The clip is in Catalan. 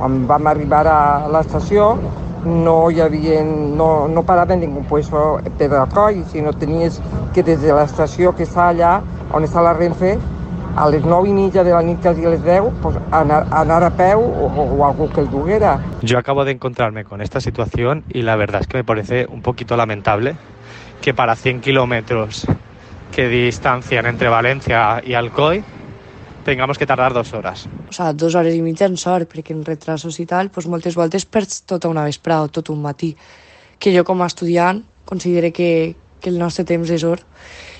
Quan vam arribar a l'estació no hi havia, no parava en ningú puesto per Alcoi, sinó tenies que des de l'estació que està allà, on està la Renfe, a les 9:30 de la nit, quasi a les 10, pues anar a peu o algú que el duguera. Yo acabo de encontrarme con esta situación y la verdad es que me parece un poquito lamentable que para 100 kilómetros que distancian entre Valencia y Alcoi tengamos que tardar 2 horas. O sigui, 2 hores i mitja en sort, perquè en retrasos i tal, doncs moltes voltes perds tota una vesprada o tot un matí, que jo com a estudiant considero que el nostre temps és or